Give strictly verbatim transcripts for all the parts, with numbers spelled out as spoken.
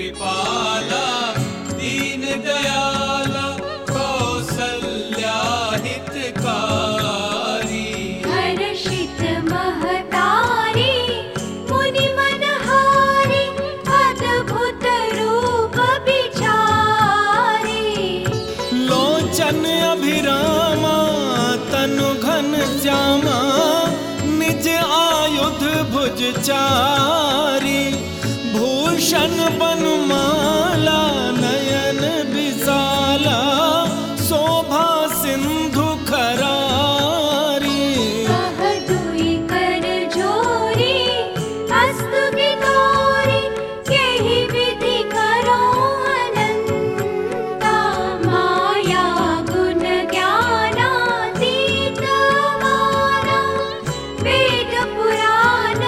कृपाला दीन दयाला कौसल्या हितकारी। हर्षित महतारी मुनि मनहारी अद्भुत रूप बिचारी। लोचन अभिरामा तनु घन श्यामा निज आयुध भुज चारी। भूषण बनमाला नयन विशाला शोभा सिंधु खरारी। कह दुई कर जोरी अस्तु की गौरी यही विधि करो अनंता। माया गुण ज्ञानातीत अमारा वेद पुराण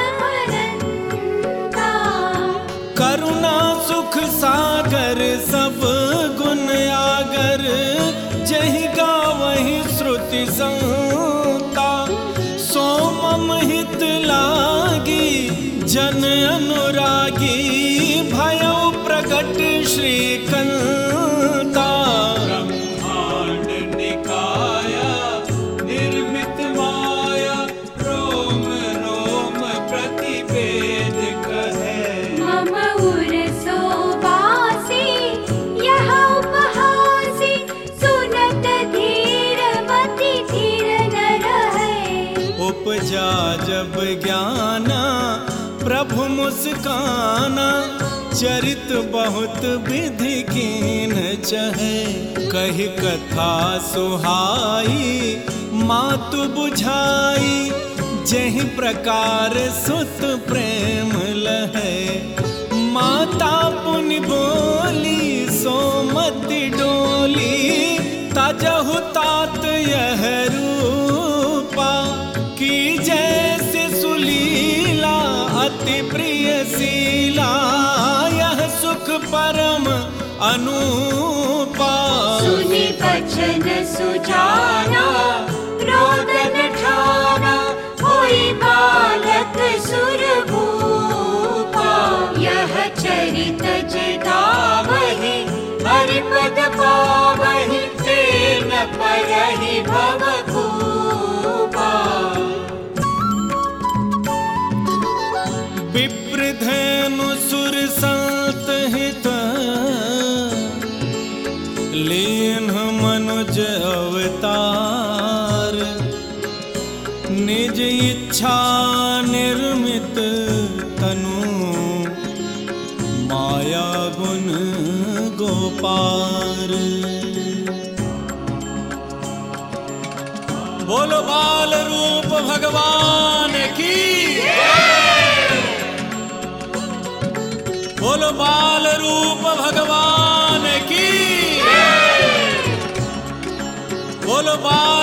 अनंता। करुणा सुख सागर सब गुण आगर जहि गावहि श्रुति संता। सो मम हित लागी जन अनुरागी भयो प्रगट श्रीकंता। ब्रह्मांड निकाया निर्मित माया रोम रोम प्रतिवेद कहे। मम उर सोबासी यह उपहासी सुनत धीर मति धीर न रहे। उपजा जब ज्ञाना प्रभु मुस्काना चरित बहुत विधि कीन चहे। कही कथा सुहाई मातु बुझाई जहि प्रकार सुत प्रेम लहे। माता पुनि बोली सोमति डोली तजहु तात यह रूपा। की जैसे सुलीला अति प्रिय शीला यह सुख परम अनूपा। सुनि बचन सुजाना रोदन ठाना होई बालक सुर भूपा। यह चरित जगावहि हरिपद पावहि तेन परहि भवभूपा। विप्रधेनु सुर संत हित लीन मनुज अवतार। निज इच्छा निर्मित तनु माया गुण गोपार। बोलो बाल रूप भगवान की। बोलो बाल रूप भगवान की। बोलो बाल